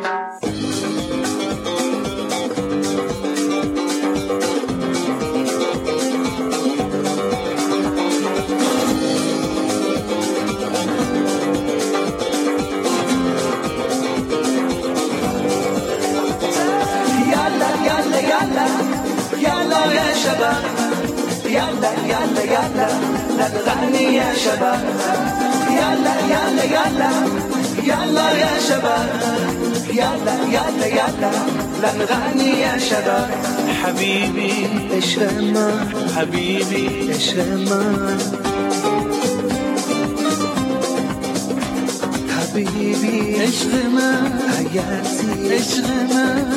يلا يا شباب، يلا يلا يلا نغني يا شباب، يلا يلا يلا يلا يا شباب، يلا يلا يلا نغني يا شباب. حبيبي الشمع، حبيبي الشمع، حبيبي اشغمة حياتي اشغمة.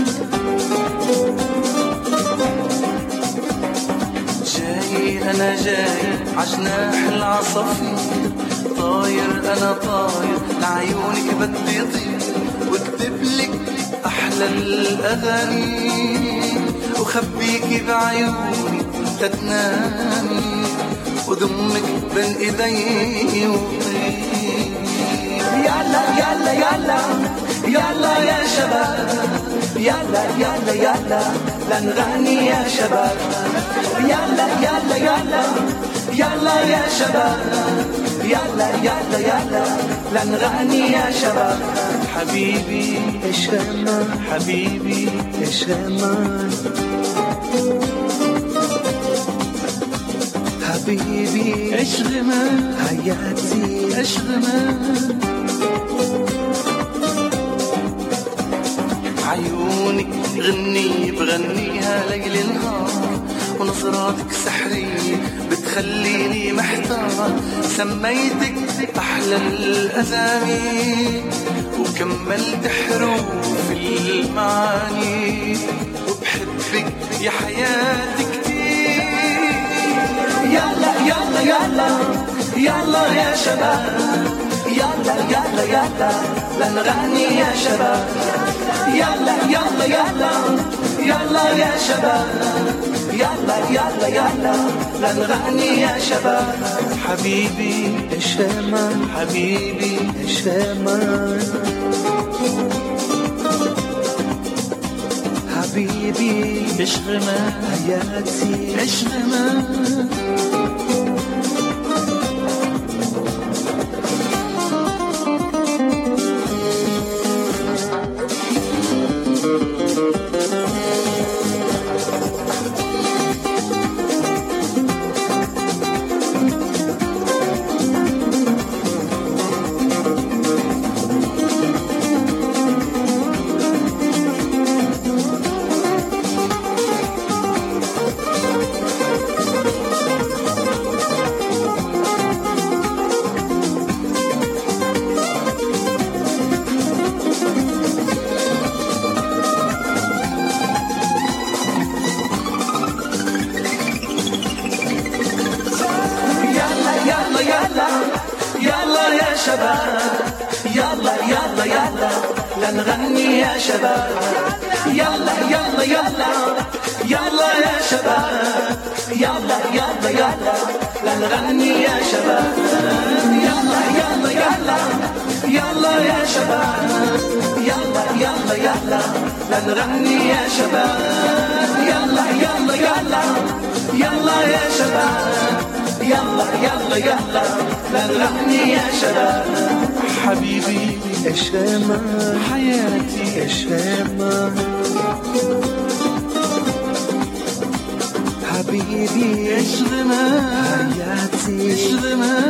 أنا جاي عجناح العصافير، طاير أنا طاير لعيونك بدي طير، واكتب لك أحلى الأغاني، وخبيكي بعيوني تتنامي، وضمك بين إيدي وطير. يلا يلا يلا يلا يا شباب، يلا يلا يلا لنغني يا شباب، يلا يلا يلا يلا يا شباب، يلا يلا يلا لنغني يا شباب. حبيبي الشمع، حبيبي الشمع، حبيبي اشغمة حياتي اشغمة. عيونك غني بغنيها ليل نهار، ونظراتك سحرية بتخليني محتار، سميتك أحلى الأسامي، وكملت حروف المعاني، وبحبك يا حياتي كتير. يلا يلا يلا يلا يا شباب، يلا يلا يلا لنغني يا شباب، يلا يلا يلا يلا يا شباب، يلا يلا يلا لنغني يا شباب. حبيبي الشمع، حبيبي الشمع، حبيبي اشغمة حياتي اشغمة. يلا يلا يلا لنغني يا شباب، يلا يلا يلا يلا يا شباب، يلا يلا يلا لنغني يا شباب، يلا يلا يلا يلا يا شباب، يلا يلا يلا لنغني يا شباب، يلا يلا يلا يلا يا شباب، يلا يلا يلا لنغني يا شباب. حبيبي الشمع، حياتي الشمع، حبيبي اشغمة حياتي اشغمة.